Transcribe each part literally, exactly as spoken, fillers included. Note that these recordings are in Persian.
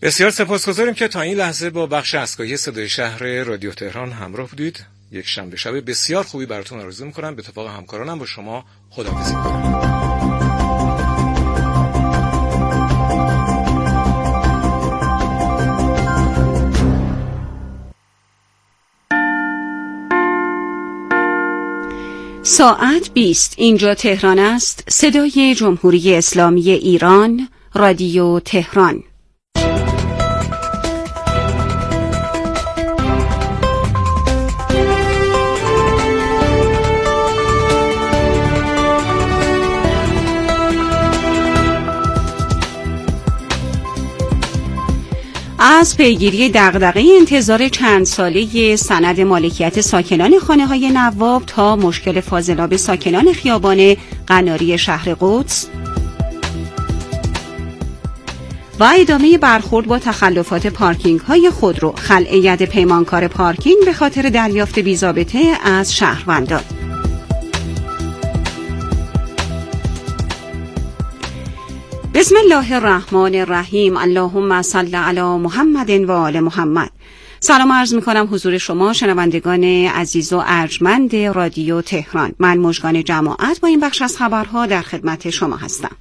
بسیار سپاسگزاریم که تا این لحظه با بخش اسکایی صدای شهر رادیو تهران همراه بودید. یک شنبه شب بسیار خوبی براتون آرزو می‌کنم. به اتفاق همکارانم با شما خداحافظی می‌کنم. ساعت بیست. اینجا تهران است. صدای جمهوری اسلامی ایران، رادیو تهران. از پیگیری دغدغه انتظار چند ساله سند مالکیت ساکنان خانه‌های نواب تا مشکل فاضلاب ساکنان خیابان قناری شهر قدس و ادامه برخورد با تخلفات پارکینگ‌های خودرو، خلع ید پیمانکار پارکینگ به خاطر دریافت بی‌ضابطه از شهروندان. بسم الله الرحمن الرحیم. اللهم صل علی محمد و آل محمد. سلام عرض می کنم حضور شما شنوندگان عزیز و ارجمند رادیو تهران. من مژگان جماعت با این بخش از خبرها در خدمت شما هستم.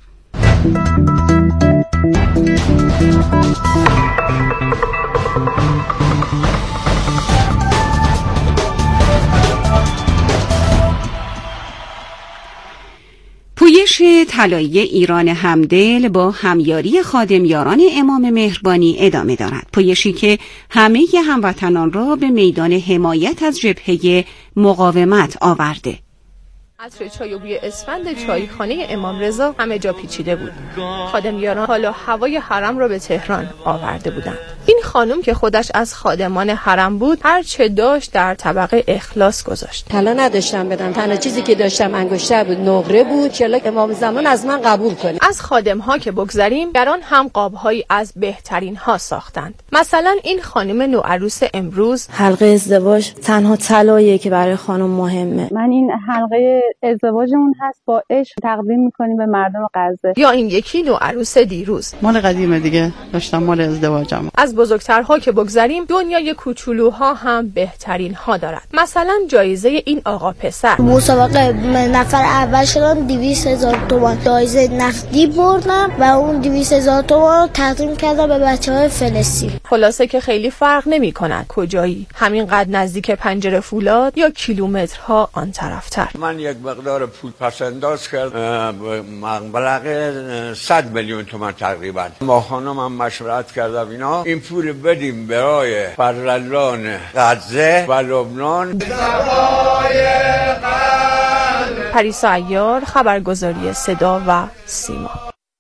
پویش طلایی ایران همدل با همیاری خادمیاران امام مهربانی ادامه دارد. پویشی که همه هموطنان را به میدان حمایت از جبهه مقاومت آورده. عطر چای و بوی اسفند چایخانه امام رضا همه جا پیچیده بود. خادمیاران حالا هوای حرم را به تهران آورده بودند. این خانم که خودش از خادمان حرم بود، هر چه داشت در طبق اخلاص گذاشت. طلا نداشتم بدم، تنها چیزی که داشتم انگشتر بود، نقره بود که امام زمان از من قبول کنه. از خادم‌ها که بگذریم، گران هم قاب‌هایی از بهترین ها ساختند. مثلا این خانم نوعروس امروز، حلقه ازدواج تنها طلاییه که برای خانم مهمه. من این حلقه ازدواجمون هست، با عشق تقدیم میکنیم به مردم غزه. یا این یکی نوعروس دیروز، مال قدیمه دیگه، داشتم مال ازدواجم. از بزرگترها که بگذریم، دنیای کوچولوها هم بهترین ها دارد. مثلا جایزه این آقا پسر، مسابقه نفر اول شدم، دویست هزار تومان جایزه نقدی بردم و اون دویست هزار تومان رو تقدیم کردم به بچه‌های فلسطین. خلاصه که خیلی فرق نمی کند کجایی، همینقدر نزدیک پنجره فولاد یا کیلومترها آن طرفتر. من یک مقدار پول پس انداز کرد، مبلغ صد میلیون تومان تقریبا. با خانمم مشورت کردم اینا این پول بدیم برای فرزندان غزه و لبنان. پریسا عیار، خبرگزاری صدا و سیما.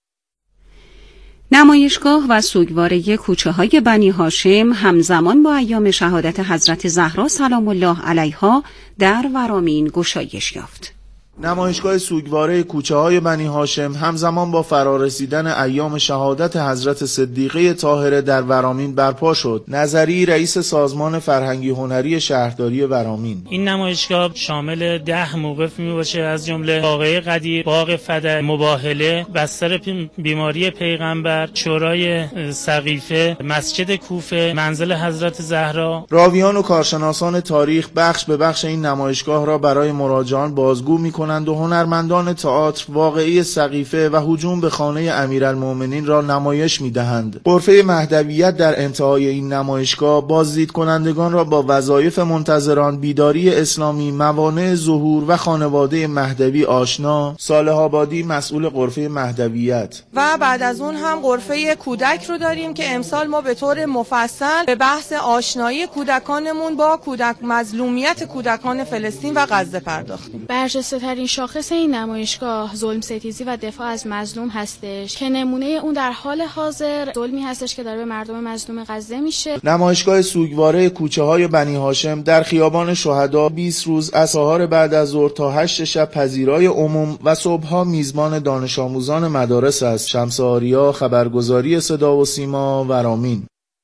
نمایشگاه و سوگواره کوچه های بنی هاشم همزمان با ایام شهادت حضرت زهرا سلام الله علیها در ورامین گشایش یافت. نمایشگاه سوگواره کوچه های بنی هاشم همزمان با فرارسیدن ایام شهادت حضرت صدیقه طاهره در ورامین برپا شد. نظری رئیس سازمان فرهنگی هنری شهرداری ورامین: این نمایشگاه شامل ده موقف می باشه، از جمله باغ قدیر، باغ فدر، مباهله، بستر بیماری پیغمبر، شورای سقیفه، مسجد کوفه، منزل حضرت زهرا. راویان و کارشناسان تاریخ بخش به بخش این نمایشگاه را برای مراجعان بازگو می‌کنند و هنرمندان تئاتر واقعی سقیفه و هجوم به خانه امیرالمومنین را نمایش می‌دهند. غرفه مهدویت در انتهای این نمایشگاه بازدید کنندگان را با وظایف منتظران، بیداری اسلامی، موانع ظهور و خانواده مهدوی آشنا. صالح آبادی مسئول غرفه مهدویت. و بعد از اون هم غرفه کودک رو داریم که امسال ما به طور مفصل به بحث آشنایی کودکانمون با کودک مظلومیت کودکان فلسطین و غزه پرداختیم. برجسته‌ترین شاخص این نمایشگاه ظلم ستیزی و دفاع از مظلوم هستش که نمونه اون در حال حاضر ظلمی هستش که داره به مردم مظلوم غزه میشه. نمایشگاه سوگواره کوچه های بنی هاشم در خیابان شهدا بیست روز از سحر بعد از ظهر تا هشت شب پذیرای عموم و صبحها میزبان دانش آموزان مدارس است. شمس آریا، خبرگزاری صدا و سیما، ورامین.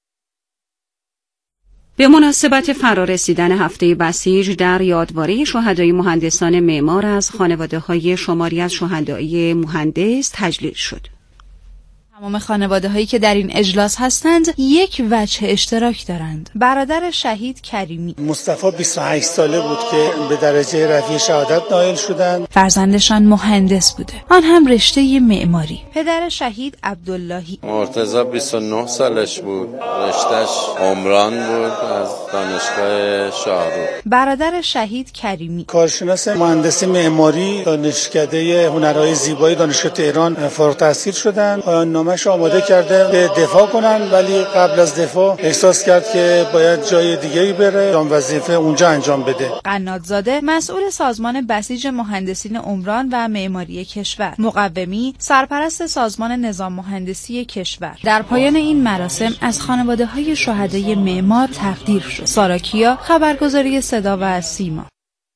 به مناسبت فرارسیدن هفته بسیج در یادواره شهدای مهندسان معمار از خانواده‌های شماری از شهدای مهندس تجلیل شد. تمام خانواده هایی که در این اجلاس هستند یک وجه اشتراک دارند. برادر شهید کریمی مصطفی بیست و هشت ساله بود که به درجه رفیع شهادت نائل شدند. فرزندشان مهندس بوده، آن هم رشته معماری. پدر شهید عبداللهی مرتضی بیست و نه سالش بود، رشتهش عمران بود از دانشگاه شاهرو. برادر شهید کریمی کارشناس مهندسی معماری دانشکده هنرهای زیبایی دانشگاه تهران فارغ التحصیل شدند. نامش آماده کرده به دفاع کنن، ولی قبل از دفاع احساس کرد که باید جای دیگه‌ای بره، اون وظیفه اونجا انجام بده. قنادزاده مسئول سازمان بسیج مهندسین عمران و معماری کشور، مقومی سرپرست سازمان نظام مهندسی کشور. در پایان این مراسم از خانواده‌های شهدای معمار تقدیر شد. ساراکیا، خبرگزاری صدا و سیما.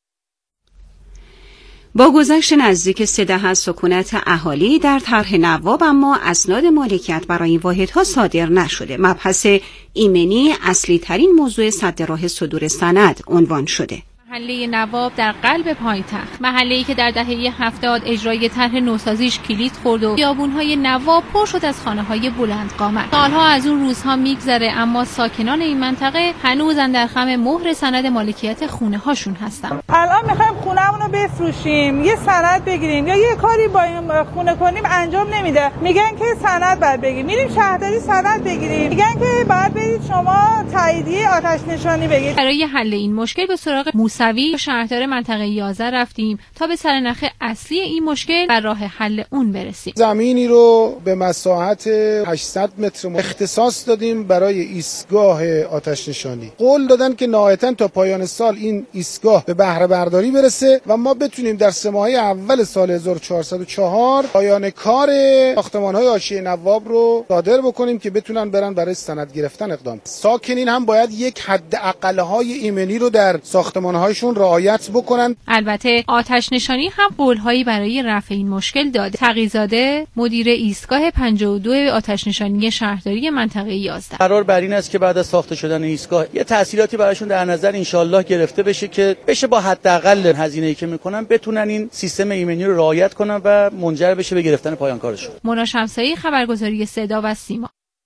با گذشت نزدیک سه دهه از سکونت اهالی در طرح نواب، اما اسناد مالکیت برای این واحدها صادر نشده. مبحث ایمنی اصلی ترین موضوع سد راه صدور سند عنوان شده. محله نواب در قلب پایتخت، محله‌ای که در دهه هفتاد اجرای طرح نوسازیش کلید خورد و خیابون‌های نواب پر شد از خانه‌های بلند قامت. سالها از اون روزها میگذره، اما ساکنان این منطقه هنوزن در خم مهر سند مالکیت خونه‌هاشون هستن. الان می‌خوایم خونه‌مون رو بفروشیم، یه سند بگیریم یا یه کاری با این خونه کنیم، انجام نمیده. میگن که سند بعد بگیریم، میریم شهرداری سند بگیریم، میگن که بعد برید شما تاییدیه آتش نشانی بگیرید. برای حل این مشکل به سراغ موسوی شهردار منطقه یازده رفتیم تا به سرنخ اصلی این مشکل و راه حل اون برسیم. زمینی رو به مساحت هشتصد متر اختصاص دادیم برای ایستگاه آتش نشانی. قول دادن که نهایتاً تا پایان سال این ایستگاه به بهره برداری برسه و ما بتونیم در سه ماهه اول سال هزار و چهارصد و چهار پایان کار ساختمان‌های حاشیه نواب رو صادر بکنیم که بتونن برن برای سند گرفتن اقدام. ساکنین هم باید یک حد اقل‌های ایمنی رو در ساختمان‌هایشون رعایت بکنن. البته آتش نشانی هم قول‌هایی برای رفع این مشکل داده. تقی‌زاده مدیر ایستگاه پنجاه و دو آتش نشانی شهرداری منطقه یازده. قرار بر این است که بعد از ساخته شدن ایستگاه یه تحصیلاتی براشون در نظر انشالله گرفته بشه که بشه با حداقل هزینه‌ای که میکنن بتونن این سیستم ایمنی رو رعایت کنن و منجر بشه به گرفتن پایان کارشون. مونا شمسایی، خبرگزاری صدا و سیما.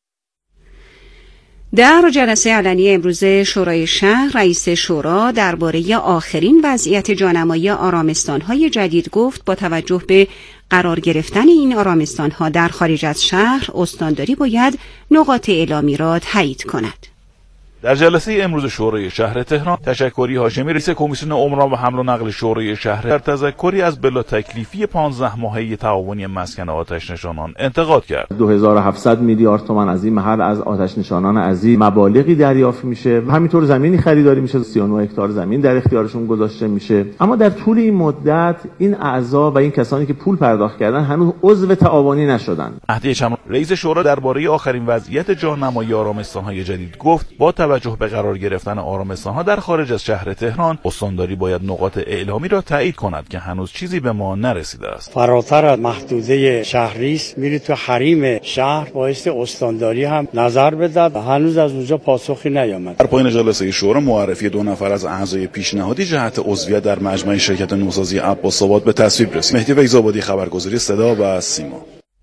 در جلسه علنی امروز شورای شهر، رئیس شورا درباره آخرین وضعیت جانمایی آرامستان‌های جدید گفت با توجه به قرار گرفتن این آرامستان‌ها در خارج از شهر، استانداری باید نقاط اعلامی را تایید کند. در جلسه امروز شورای شهر تهران، تشکری هاشمی رئیس کمیسیون عمران و حمل و نقل شورای شهر در تذکری از بلا تکلیفی پانزده ماهه تعاونی مسکن آتش نشانان انتقاد کرد. دو هزار و هفتصد میلیارد تومان از این محل از آتش نشانان عزیز مبالغی دریافت میشه، همینطور زمینی خریداری میشه، سی و نه هکتار زمین در اختیارشون گذاشته میشه، اما در طول این مدت این اعضا و این کسانی که پول پرداخت کردن هنوز عضو تعاونی نشدن. مهدی چمن رئیس شورا درباره آخرین وضعیت جانمایی آرامستان‌های جدید گفت با توجه به قرار گرفتن آرامستان‌ها در خارج از شهر تهران، استانداری باید نقاط اعلامی را تایید کند که هنوز چیزی به ما نرسیده است. فراتر از محدوده شهری است، میری تو حریم شهر، باعث استانداری هم نظر بده. هنوز از اونجا پاسخی نیامد. در پایان جلسه شورا معرفی دو نفر از اعضای پیشنهادی جهت عضویت در مجمع شرکت نوسازی عباس‌آباد به تصویب رسید. مهدی ویزآبادی، خبرگزاری صدا و سیما.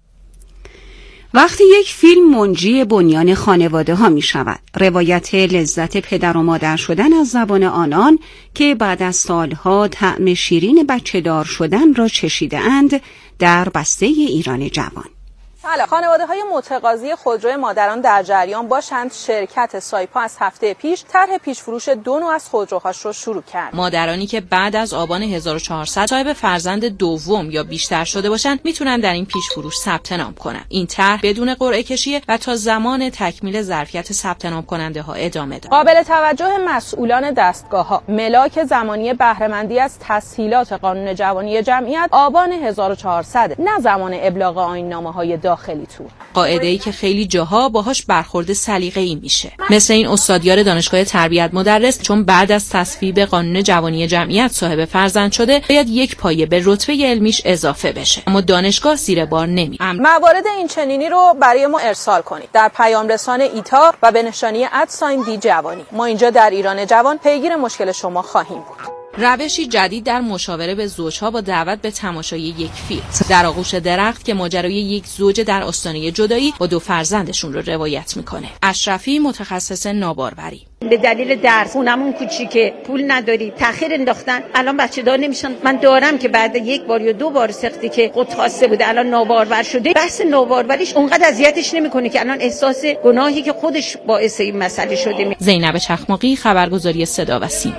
وقتی یک فیلم منجی بنیان خانواده ها می شود، روایت لذت پدر و مادر شدن از زبان آنان که بعد از سالها طعم شیرین بچه دار شدن را چشیده اند در بسته ایران جوان. بله، خانواده‌های متقاضی خودروی مادران در جریان باشند. شرکت سایپا از هفته پیش طرح پیش‌فروش دو نوع از خودروهاش رو شروع کرد. مادرانی که بعد از آبان هزار و چهارصد صاحب فرزند دوم یا بیشتر شده باشند میتونن در این پیش‌فروش ثبت نام کنن. این طرح بدون قرعه کشی و تا زمان تکمیل ظرفیت ثبت نام کننده ها ادامه داره. قابل توجه مسئولان دستگاه‌ها، ملاک زمانی بهره‌مندی از تسهیلات قانون جوانی جمعیت آبان هزار و چهارصد، نه زمان ابلاغ آیین‌نامه‌های داخلی تو. قاعده‌ای که خیلی جاها باهاش برخورد سلیقه‌ای میشه. مثل این استادیار دانشگاه تربیت مدرس، چون بعد از تصویب قانون جوانی جمعیت صاحب فرزند شده، باید یک پایه به رتبه علمیش اضافه بشه، اما دانشگاه زیر بار نمیره. موارد این چنینی رو برای ما ارسال کنید در پیام رسان ایتا و به نشانی ادساین دی جوانی. ما اینجا در ایران جوان پیگیر مشکل شما خواهیم بود. روشی جدید در مشاوره به زوجها با دعوت به تماشای یک فیلم. در آغوش درخت که ماجرای یک زوج در آستانه جدایی با دو فرزندشون رو روایت میکنه. اشرفی متخصص ناباروری. به دلیل درس خونمون کوچیکه، پول نداری، تاخیر انداختن، الان بچه دار نمیشن. من دارم که بعد یک بار یا دو بار سختی که خود خواسته بوده الان نابارور شده، بحث ناباروریش اونقدر اذیتش نمیکنه که الان احساس گناهی که خودش باعث این مسئله شده. زینب چخماقی، خبرگزاری صدا و سیما.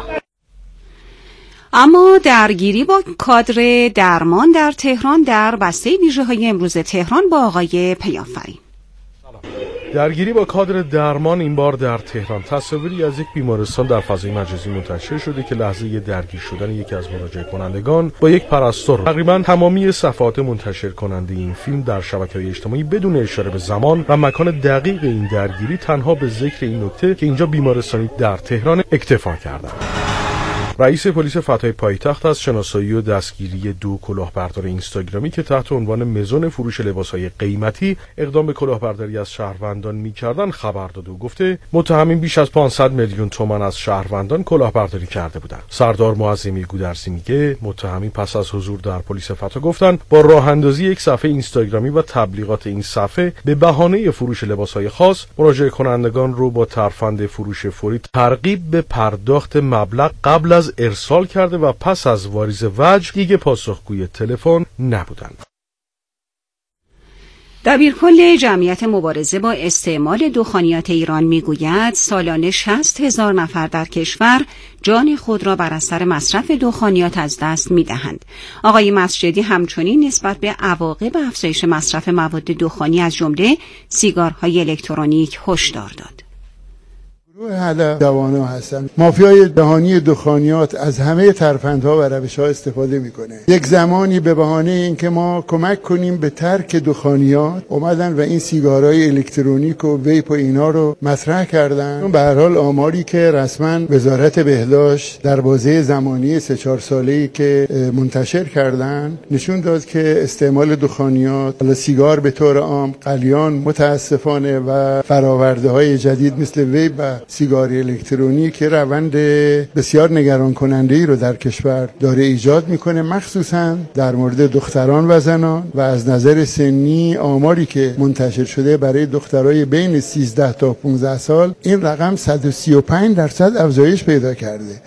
اما درگیری با کادر درمان در تهران در بسته ویژه‌های امروز تهران با آقای پیامفرین. درگیری با کادر درمان این بار در تهران. تصاویری از یک بیمارستان در فضای مجازی منتشر شده که لحظه درگیر شدن یکی از مراجعه کنندگان با یک پرستار. تقریبا تمامی صفحات منتشر کننده این فیلم در شبکه‌های اجتماعی بدون اشاره به زمان و مکان دقیق این درگیری تنها به ذکر این نکته که اینجا بیمارستانی در تهران اکتفا کردند. رئیس پلیس فتح پایتخت از شناسایی و دستگیری دو کلاهبردار اینستاگرامی که تحت عنوان مزون فروش لباسهای قیمتی اقدام به کلاهبرداری از شهروندان می‌کردند خبر داد و گفته متهمین بیش از پانصد میلیون تومان از شهروندان کلاهبرداری کرده بودند. سردار معظمی گودرزی میگه متهمین پس از حضور در پلیس فتح گفتند با راه اندازی یک صفحه اینستاگرامی و تبلیغات این صفحه به بهانه فروش لباسهای خاص مراجعه کنندگان رو با ترفند فروش فوری ترغیب به پرداخت مبلغ قبل از ارسال کرده و پس از واریز وجه دیگه پاسخگوی تلفن نبودند. دبیرکل جمعیت مبارزه با استعمال دخانیات ایران میگوید سالانه شصت هزار نفر در کشور جان خود را بر اثر مصرف دخانیات از دست میدهند. آقای مسجدی همچنین نسبت به عواقب افزایش مصرف مواد دخانی از جمله سیگارهای الکترونیک هشدار داد. گروه هدف جوانا هستن. مافیای جهانی دخانیات از همه ترفندها و روش‌ها استفاده میکنه. یک زمانی به بهانه اینکه ما کمک کنیم به ترک دخانیات اومدن و این سیگارهای الکترونیک و ویپ و اینا رو مطرح کردن. به هر حال آماری که رسما وزارت بهداشت در بازه زمانی سه چهار ساله‌ای که منتشر کردن نشون داد که استعمال دخانیات، حالا سیگار به طور عام، قلیان متاسفانه و فرآورده‌های جدید مثل ویپ و سیگار الکترونیک که روند بسیار نگران کننده ای رو در کشور داره ایجاد میکنه، مخصوصا در مورد دختران و زنان و از نظر سنی آماری که منتشر شده برای دخترای بین سیزده تا پانزده سال این رقم صد و سی و پنج درصد افزایش پیدا کرده.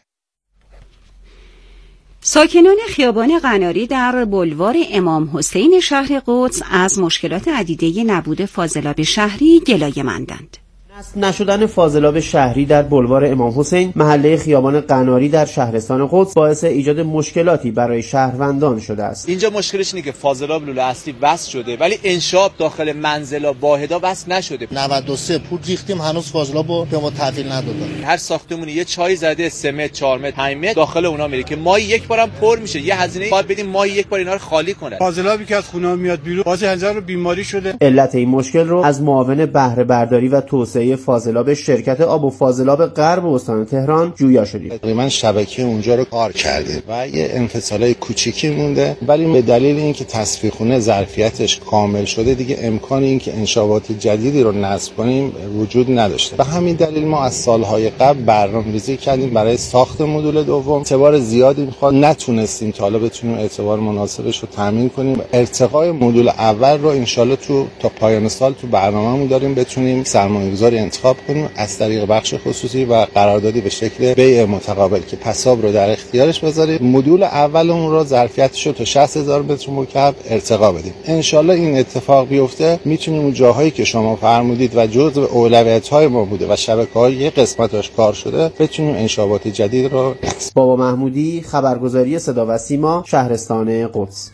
ساکنان خیابان قناری در بلوار امام حسین شهر قدس از مشکلات عدیده نبود فاضلاب شهری گلایه‌مندند. نشدن فاضلاب شهری در بلوار امام حسین محله خیابان قناری در شهرستان قدس باعث ایجاد مشکلاتی برای شهروندان شده است. اینجا مشکلش اینه که فاضلاب لوله اصلی وصل شده ولی انشاب داخل منزلا واحدا وصل نشده. نود و سه پول ریختیم هنوز فاضلابو به ما تحویل ندادن. هر ساختمونی یه چای زده سه متر چهار متر پنج متر داخل اونها میره که ماهی یک بارم پر میشه. یه هزینه باید بدیم ماهی یک بار اینا رو خالی کنه. فاضلابی که از خونه میاد بیرون واسه هزار بیماری شده. علت این مشکل رو از معاون بهره برداری و توسعه فاضلاب شرکت آب و فاضلاب غرب استان تهران جویا شدیم. تقریبا شبکه اونجا رو کار کرده و یه انفصالای کوچیکی مونده ولی به دلیل اینکه تصفیه خونه ظرفیتش کامل شده دیگه امکان اینکه انشابات جدیدی رو نصب کنیم وجود نداشته. به همین دلیل ما از سالهای قبل برنامه‌ریزی کردیم برای ساخت مدول دوم. اعتبار زیادی میخواد، نتونستیم تا حالا بتونیم اعتبار مناسبش رو تامین کنیم. ارتقای مدول اول رو ان شاءالله تو تا پایان سال تو برنامه‌مون داریم بتونیم سرمایه‌گذاری انتخاب کنیم از طریق بخش خصوصی و قراردادی به شکل بیع متقابل که پساب رو در اختیارش بذاریم. مدول اولمون رو ظرفیتش رو تا شصت هزار متر مکعب ارتقا بدیم. ان شاءالله این اتفاق بیفته میتونیم اون جاهایی که شما فرمودید و جزء اولویت‌های ما بوده و شبکه‌های یک قسمتش کار شده بتونیم انشابات جدید رو. بابا محمودی، خبرگزاری صدا و سیما، شهرستان قدس.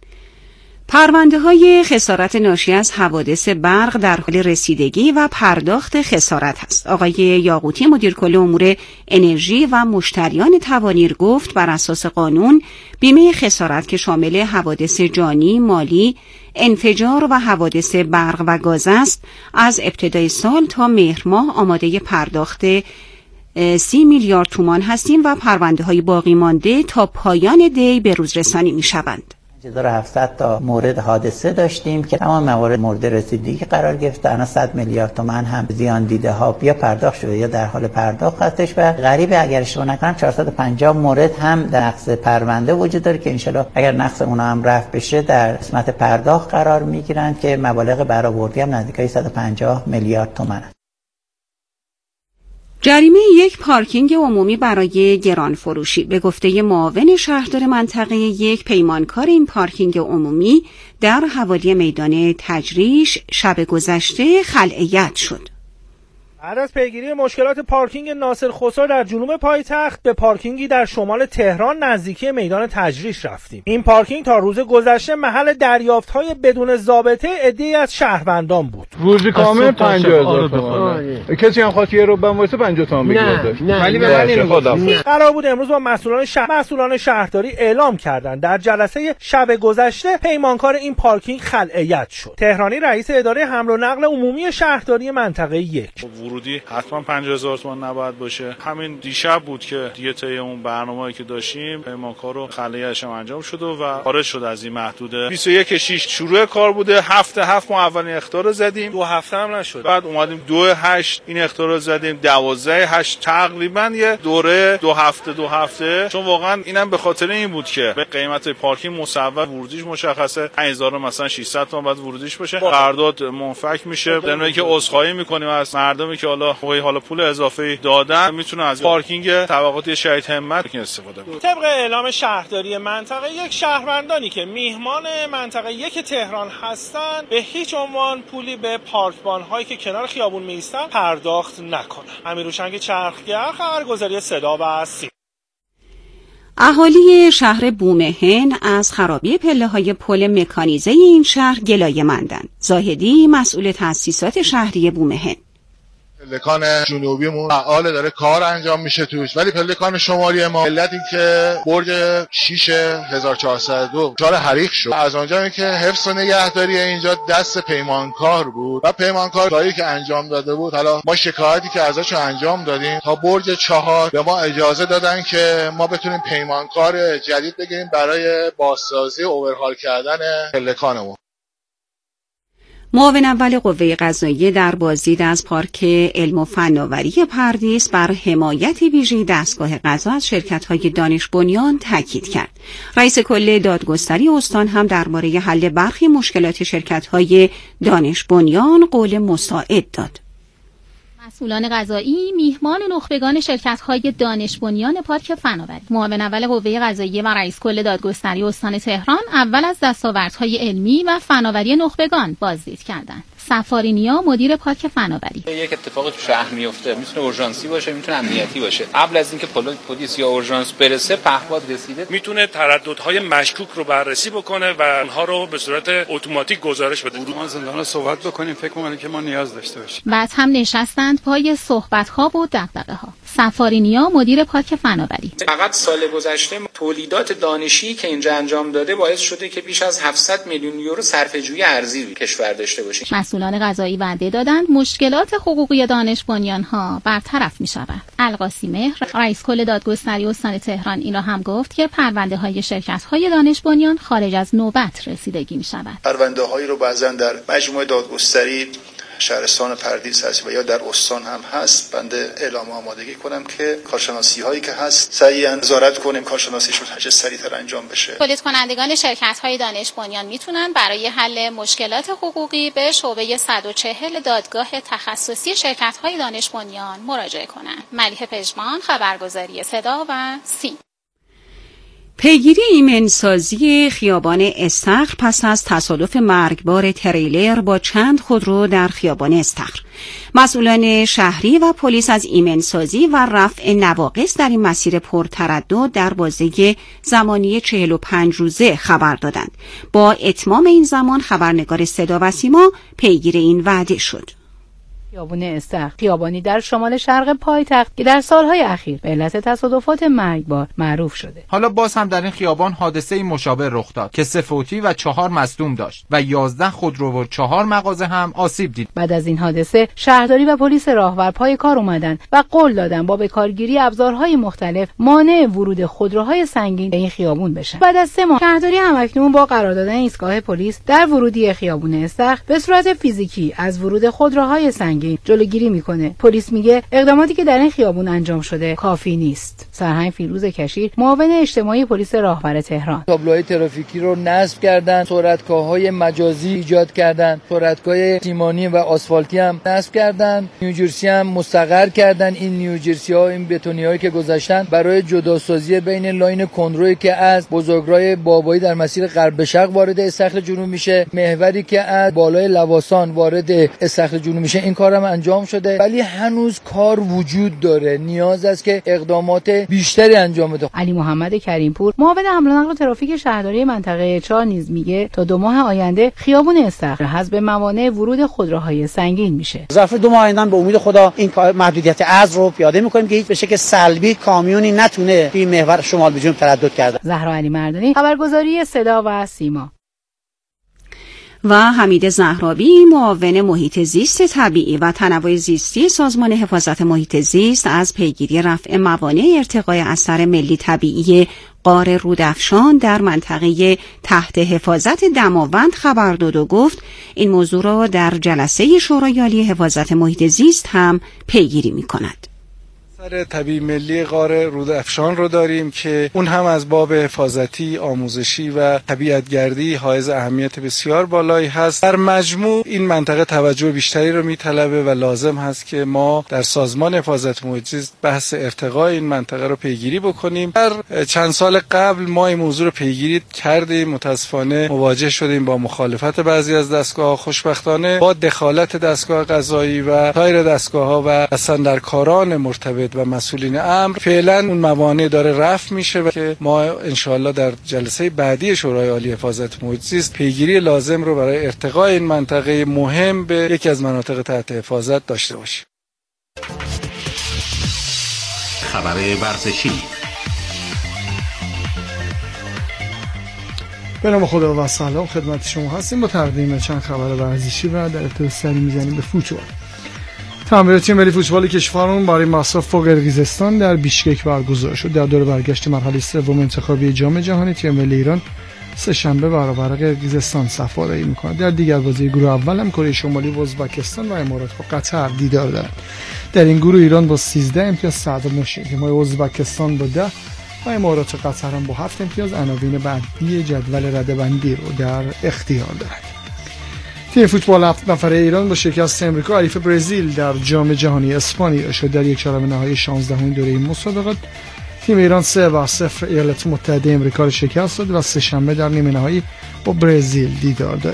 پرونده‌های خسارت ناشی از حوادث برق در حال رسیدگی و پرداخت خسارت است. آقای یاقوتی مدیر کل امور انرژی و مشتریان توانیر گفت بر اساس قانون بیمه خسارت که شامل حوادث جانی، مالی، انفجار و حوادث برق و گاز است از ابتدای سال تا مهر ماه آماده پرداخت سی میلیارد تومان هستیم و پرونده‌های باقی مانده تا پایان دی به روز رسانی می‌شوند. هزار و هفتصد تا مورد حادثه داشتیم که تمام موارد مورد رسیدگی قرار گرفت. الان صد میلیارد تومان هم زیان دیده ها یا پرداخت شده یا در حال پرداخت هستش و غریبه اگر اشتباه نکنم چهارصد و پنجاه مورد هم در نقص پرونده وجود داره که انشالله اگر نقص اونها هم رفع بشه در قسمت پرداخت قرار میگیرن که مبالغ برآوردی هم نزدیکای صد و پنجاه میلیارد تومان است. جریمه یک پارکینگ عمومی برای گران فروشی. به گفته معاون شهردار منطقه یک، پیمانکار این پارکینگ عمومی در حوالی میدان تجریش شب گذشته خلع ید شد. بعد از پیگیری مشکلات پارکینگ ناصر خسرو در جنوب پایتخت، به پارکینگی در شمال تهران نزدیکی میدان تجریش رفتیم. این پارکینگ تا روز گذشته محل دریافت‌های بدون ضابطه عده‌ای از شهروندان بود. روزی کامل پنجاه هزار تومان. کسی هم خواست یه رو بم واسه پنجاه تومان بگیره داشت. ولی به من اینو قرار بود امروز با مسئولان شهر مسئولان شهرداری اعلام کردند در جلسه شب گذشته پیمانکار این پارکینگ خلع ید شد. تهرانی رئیس اداره حمل و نقل عمومی شهرداری منطقه یک: ورودی حتما پنجاه هزار تومان نباید باشه. همین دیشب بود که دیگه طی اون برنامه‌ای که داشتیم پیمانکار رو خلعش هم انجام شده و خارج شد از این محدوده. بیست و یک شش شروع کار بوده، هفته هفت ما اولین اخطار رو زدیم، دو هفته هم نشد. بعد اومدیم دو هشت این اخطار رو زدیم، دوازده هشت تقریبا یه دوره دو هفته دو هفته، چون واقعا اینم به خاطر این بود که به قیمت پارکینگ مصوب ورودیش مشخصه پنج هزار مثلا ششصد تومان بعد ورودیش باشه، قرارداد منفک میشه. در نتیجه که عذرخواهی می‌کنیم از مردمی که حالا موقعی حالا پول اضافه دادن میتونه از پارکینگ طبقاتی شهید همت استفاده کنه. طبق اعلام شهرداری منطقه یک، شهروندانی که میهمان منطقه یک تهران هستند به هیچ عنوان پولی به پارکبان هایی که کنار خیابون میایستن پرداخت نکنن. امیرهوشنگ چرخگر، خبرگزاری صدا و سیما. اهالی شهر بومهن از خرابی پله‌های پل مکانیزه این شهر گلایه‌مندند. زاهدی، مسئول تأسیسات شهری بومهن: پلکان جنوبیمون فعال داره کار انجام میشه توش، ولی پلکان شمالی ما علت این که برج شش هزار و چهارصد و دو دچار حریق شد. از اونجایی که حفظ و نگهداری اینجا دست پیمانکار بود و پیمانکار کاری که انجام داده بود، حالا ما شکایتی که ازش انجام دادیم تا برج چهار به ما اجازه دادن که ما بتونیم پیمانکار جدید بگیریم برای بازسازی و اوورهال کردن پلکانمون. معاون اول قوه قضاییه در بازدید از پارک علم و فناوری پردیس بر حمایت ویژه دستگاه قضا از شرکت‌های دانش بنیان تاکید کرد. رئیس کل دادگستری استان هم درباره حل برخی مشکلات شرکت‌های دانش بنیان قول مساعد داد. مسئولان قضایی میهمان نخبگان شرکت‌های دانش بنیان پارک فناوری. معاون اول قوه قضاییه و رئیس کل دادگستری استان تهران اول از دستاوردهای علمی و فناوری نخبگان بازدید کردند. سفاری نیا، مدیر پارک فناوری: یک اتفاق تو شهر میفته، میتونه اورژانسی باشه، میتونه امنیتی باشه. قبل از اینکه پلیس یا اورژانس برسه پهپاد رسیده، میتونه ترددهای مشکوک رو بررسی بکنه و اونها رو به صورت اتوماتیک گزارش بده. ما زندانا صحبت بکنیم، فکر می‌کنم که ما نیاز داشته باشیم. بعد هم نشستند پای صحبت‌ها و دغدغه‌ها. سفاری نیا، مدیر پارک فناوری: فقط سال گذشته تولیدات دانشی که اینجا انجام داده باعث شده که بیش از هفتصد میلیون یورو صرفه‌جویی ارزی روی کشور داشته باشیم. مسئولان قضایی وعده دادند مشکلات حقوقی دانش بنیان‌ها برطرف می‌شود. القاسی مهر، رئیس کل دادگستری استان تهران، این را هم گفت که پرونده‌های شرکت‌های دانش بنیان خارج از نوبت رسیدگی می‌شود. پرونده‌هایی رو بعضاً در مجموعه دادگستری شهرستان پردیس هست و یا در استان هم هست، بنده اعلام آمادگی کنم که کارشناسی هایی که هست سریعا نظارت کنیم کارشناسیشون هرچه سریعتر انجام بشه. تولید کنندگان شرکت های دانش بنیان میتونن برای حل مشکلات حقوقی به شعبه صد و چهل دادگاه تخصصی شرکت های دانش بنیان مراجعه کنند. ملیحه پژمان، خبرگزاری صدا و سیما. پیگیری ایمنسازی خیابان استخر پس از تصادف مرگبار تریلر با چند خودرو در خیابان استخر. مسئولان شهری و پلیس از ایمنسازی و رفع نواقص در این مسیر پرتردد در بازه زمانی چهل و پنج روزه خبر دادند. با اتمام این زمان خبرنگار صدا و سیما پیگیر این وعده شد. خیابون استخر، خیابانی در شمال شرق پایتخت که در سالهای اخیر به علت تصادفات مرگبار معروف شده. حالا باز هم در این خیابان حادثه مشابه رخ داد که سه فوتی و چهار مصدوم داشت و یازده خودرو و چهار مغازه هم آسیب دید. بعد از این حادثه شهرداری و پلیس راهور پای کار اومدن و قول دادن با به کارگیری ابزارهای مختلف مانع ورود خودروهای سنگین به این خیابون بشن. بعد از سه ماه شهرداری همکنون با قرار دادن ایستگاه پلیس در ورودی خیابون استخر به صورت فیزیکی از ورود خودروهای سنگین جلوگیری میکنه. پلیس میگه اقداماتی که در این خیابون انجام شده کافی نیست. سرهنگ فیروز کشیر، معاون اجتماعی پلیس راهور تهران: تابلوهای ترافیکی رو نصب کردن، سرعتگاه‌های مجازی ایجاد کردن، سرعتگاه سیمانی و آسفالتی هم نصب کردن، نیوجرسی هم مستقر کردن. این نیوجرسی‌ها، این بتونی‌هایی که گذاشتن برای جداسازی بین لاین کندرویی که از بزرگراه بابایی در مسیر غرب به شرق وارد استخر جنوب میشه، محوری که از بالای لواسان وارد استخر جنوب میشه، این کارم انجام شده، ولی هنوز کار وجود داره. نیاز است که اقدامات بیشتری انجام بده. علی محمد کریمپور، معاون حمل و نقل ترافیک شهرداری منطقه چهار نیز میگه تا دو ماه آینده خیابون استخر حذف موانع ورود خودروهای سنگین میشه. ظرف دو ماه آینده به امید خدا این محدودیت ارز رو پیاده میکنیم که هیچ به شکل سلبی کامیونی نتونه توی محور شمال به جنوب تردد کرده. زهرا علی مردانی، خبرگزاری صدا و سیما. و حمید زهرابی، معاون محیط زیست طبیعی و تنوع زیستی سازمان حفاظت محیط زیست، از پیگیری رفع موانع ارتقای اثر ملی طبیعی غار رودافشان در منطقه تحت حفاظت دماوند خبر داد و گفت این موضوع را در جلسه شورای عالی حفاظت محیط زیست هم پیگیری می‌کند. اثر طبیعی ملی غار رودافشان رو داریم که اون هم از باب حفاظتی، آموزشی و طبیعتگردی حائز اهمیت بسیار بالایی هست. در مجموع این منطقه توجه بیشتری رو میطلبه و لازم هست که ما در سازمان حفاظت محیط زیست بحث ارتقای این منطقه رو پیگیری بکنیم. در چند سال قبل ما این موضوع رو پیگیری کردیم، متاسفانه مواجه شدیم با مخالفت بعضی از دستگاه‌ها. خوشبختانه با دخالت دستگاه قضایی و سایر دستگاه‌ها و اصلا در کاران مرتبط و مسئولین امر فعلا اون موانع داره رفع میشه و که ما انشاءالله در جلسه بعدی شورای عالی حفاظت محیط زیست پیگیری لازم رو برای ارتقای این منطقه مهم به یکی از مناطق تحت حفاظت داشته باشیم. خبر ورزشی. به نام خدا و سلام خدمت شما هستیم با تقدیم چند خبر ورزشی و در ابتدا سری میزنیم به فوتبال. تمرین تیم ملی فوتبال کشورمون برای مساف با قرقیزستان در بیشکک برگزار شد. در دور برگشت مرحله سوم انتخابی جام جهانی تیم ملی ایران سه شنبه برابر قرقیزستان صف‌آوری می‌کند. در دیگر بازی گروه اول هم کره شمالی و ازبکستان و امارات با قطر دیدار دارند. در این گروه ایران با سیزده امتیاز صدر میشه. تیم‌های ازبکستان با ده و امارات قطر هم با هفت امتیاز عناوین بعدی جدول رده‌بندی رو در اختیار دارند. تیم فوتبال هفت نفره ایران با شکست امریکا حریف برزیل در جام جهانی اسپانیا شد. در یک چهارم نهایی شانزدهمین دوره این مسابقات تیم ایران سه و صفر ایالات متحده امریکا را شکست داد و سه شنبه در نیمه نهایی با برزیل دیدار دارد.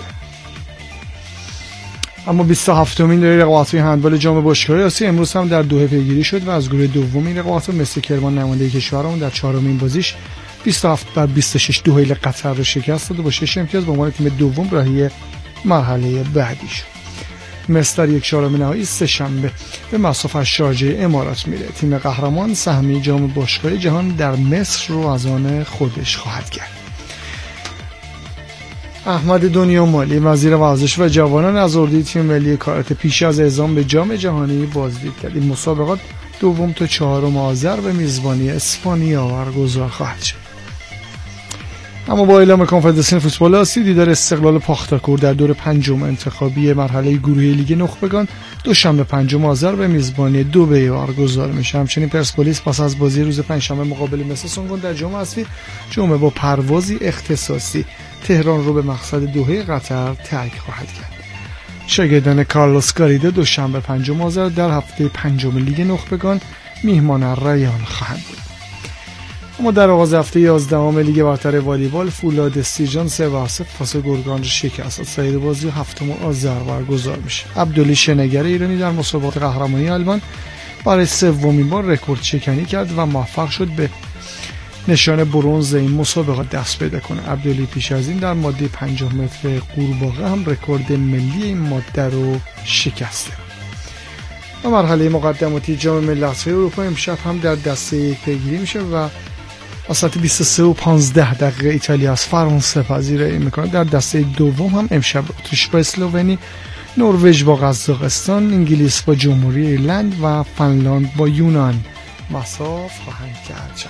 اما بیست و هفتمین دوره رقابت‌های هندبال جام باشگاه‌های آسیا امروز هم در دوحه پیگیری شد و از گروه دوم این رقابت‌ها مسی کرمان نماینده کشورمون در چهارمین بازیش بیست و هفت بر بیست و شش دوحیل قطر را شکست داد و با شش امتیاز به عنوان تیم دوم راهی مرحله بعدی شد. مصر در یک چهارم نهایی سه شنبه به مسافت شارجه امارات میره. تیم قهرمان سهمی جام باشگاه‌های جهان در مصر رو از آن خودش خواهد کرد. احمد دنیا مالی وزیر ورزش و جوانان از اردوی تیم ملی کارate پیش از اعزام به جام جهانی بازدید کرد. این مسابقات دوم تا چهارم آذر به میزبانی اسپانیا برگزار خواهد شد. اما با اعلام کنفدراسیون فوتبال آسیا دیدار استقلال پاختاکور در دور پنجم انتخابی مرحله گروهی لیگ نخبگان دوشنبه پنجم آذر به میزبانی دبی برگزار میشه. همچنین پرسپولیس پس از بازی روز پنجشنبه مقابل مس سونگون در جام حذفی جمعه با پروازی اختصاصی تهران رو به مقصد دوحه قطر ترک خواهد کرد. شاگردان کارلوس گاریدو دوشنبه پنجم آذر در هفته پنجم لیگ نخبگان میهمان ریان خواهند بود. اما در آغاز هفته یازدهم لیگ برتر والیبال فولاد سیرجان سه و صفر پاس گرگان را شکست داد. سایر بازی هفتم آذر برگزار میشه. عبدالی شنگر ایرانی در مسابقات قهرمانی آلمان برای سومین بار رکورد شکنی کرد و موفق شد به نشان برنز این مسابقات دست پیدا کنه. عبدالی پیش از این در ماده پنجاه متر قورباغه هم رکورد ملی این ماده رو شکسته. و مرحله مقدماتی جام ملت‌های اروپا امشب هم در دسته یک پیگیری میشه و از ساعت بیست و سه و پانزده دقیقه ایتالیا از فرانسه پذیرایی میکنه. در دسته دوم هم امشب اتریش با اسلوونی، نروژ با قزاقستان، انگلیس با جمهوری ایرلند و فنلاند با یونان مساف خواهند کرد.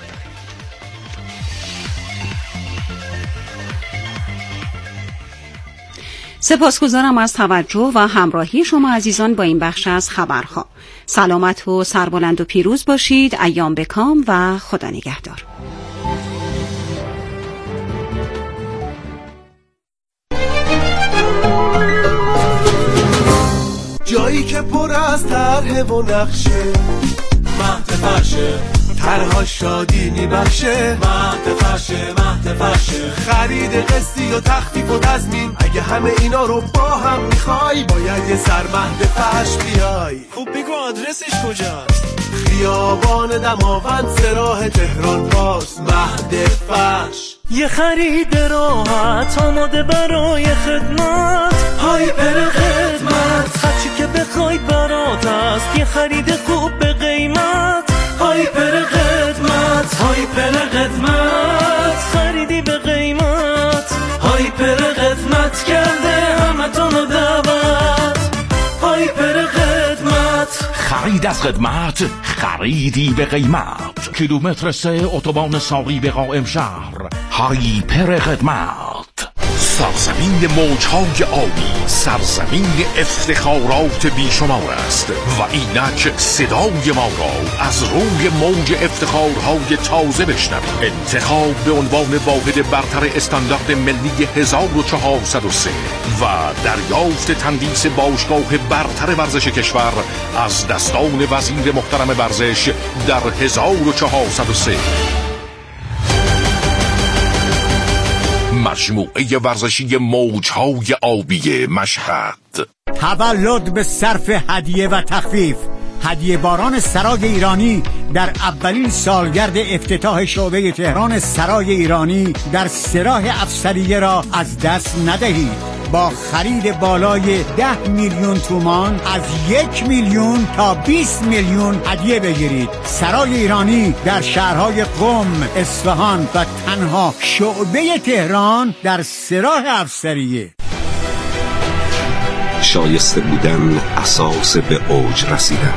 سپاسگزارم از توجه و همراهی شما عزیزان با این بخش از خبرها. سلامت و سربلند و پیروز باشید. ایام بکام و خدا نگهدار. جایی که پر از طرح و نقشه، مهد فرشه، طرها شادی میبخشه، مهد فرشه، مهد فرشه، خرید قسطی و تخفیف و تضمین، اگه همه اینا رو با هم میخوای باید یه سر مهد فرش بیای. خوب بگو آدرسش کجاست؟ خیابان دماوند سراح تهران باز، مهد فرش. یه خرید راحت آماده برای خدمت، هایپر خدمت، هرچی که بخوای برات است، یه خرید خوب به قیمت، هایپر خدمت، هایپر خدمت، خریدی به قیمت، هایپر خدمت کرده همتون دعوت، هایپر خدمت. خرید از خدمت، خریدی به قیمت. کیلومتر سه اتوبان ساقی به قائم شهر، هایپر خدمت. سرزمین موجهای آبی، سرزمین افتخارات بیشمار است و اینک صدای ما را از روی موج افتخارهای تازه بشنوید. انتخاب به عنوان واحد برتر استاندارد ملی هزار و چهارصد و سه و دریافت تندیس باشگاه برتر ورزش کشور از دستان وزیر محترم ورزش در هزار و چهارصد و سه. مجموعه ورزشی موجهای آبی مشهد. تولد به صرف هدیه و تخفیف. هدیه باران سرای ایرانی در اولین سالگرد افتتاح شعبه تهران سرای ایرانی در سراح افسریه را از دست ندهید. با خرید بالای ده میلیون تومان از یک میلیون تا بیست میلیون هدیه بگیرید. سرای ایرانی در شهرهای قم، اصفهان و تنها شعبه تهران در سراح افسریه. شایسته بودن اساس به اوج رسیدن.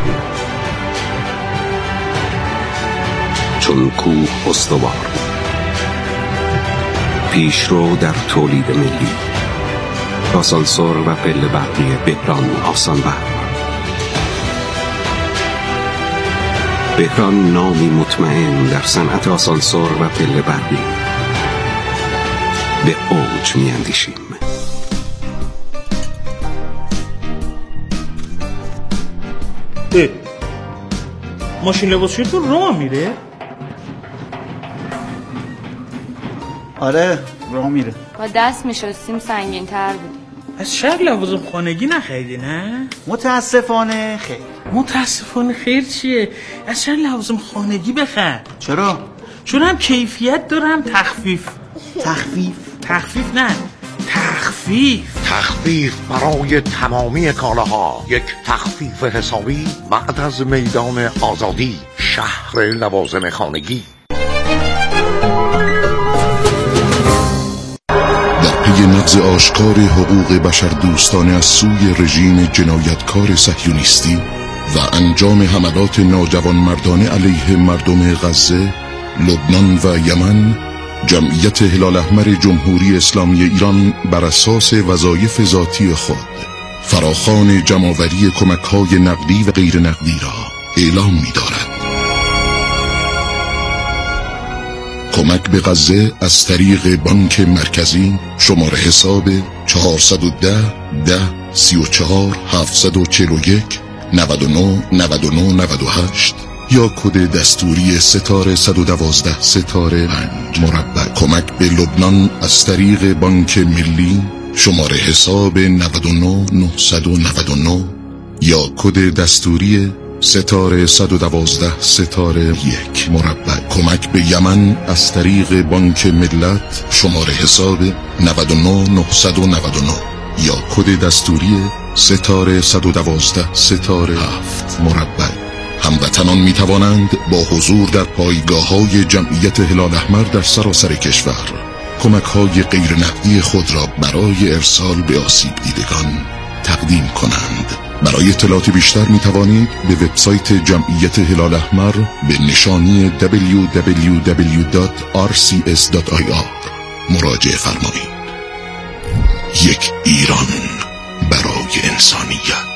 چون کوه استوار، پیشرو در تولید ملی، آسانسور و پله برقی بهران آسان بر. بهران نامی مطمئن در صنعت آسانسور و پله برقی. به اوج می اندیشیم. ماشین لباسشویی تو راه میره؟ آره راه میره. با دست میشستیم سنگین تر بود. از شهر لوازم خانگی نخریدی نه؟ متاسفانه خیر. متاسفانه خیر چیه؟ از شهر لوازم خانگی بخر. چرا؟ چون هم کیفیت داره هم تخفیف. تخفیف؟ تخفیف نه تخفیف تخفیف برای تمامی کالاها. یک تخفیف حسابی بعد از میدان آزادی، شهر لوازم خانگی. در پی نقض آشکار حقوق بشر دوستانه از سوی رژیم جنایتکار صهیونیستی و انجام حملات ناجوانمردانه علیه مردم غزه، لبنان و یمن، جمعیت هلال احمر جمهوری اسلامی ایران بر اساس وظایف ذاتی خود فراخوان جمع‌آوری کمک‌های نقدی و غیر نقدی را اعلام می‌دارد. کمک به غزه از طریق بانک مرکزی شماره حساب چهارصد و ده ده سی و چهار هفتصد و چهل و یک نود و نه نود و نه نود و هشت یا کد دستوری ستاره صد و دوازده ستاره پنج مربع. کمک به لبنان از طریق بانک ملی شماره حساب نود و نه نهصد و نود و نه یا کد دستوری ستاره صد و دوازده ستاره یک مربع. کمک به یمن از طریق بانک ملت شماره حساب نود و نه نهصد و نود و نه یا کد دستوری ستاره صد و دوازده ستاره هفت مربع. هموطنان می توانند با حضور در پایگاه های جمعیت هلال احمر در سراسر کشور کمک های غیر نقدی خود را برای ارسال به آسیب دیدگان تقدیم کنند. برای اطلاعات بیشتر می توانید به وبسایت جمعیت هلال احمر به نشانی دبلیو دبلیو دبلیو دات آر سی اس دات آی آر مراجعه فرمایید. یک ایران برای انسانیت.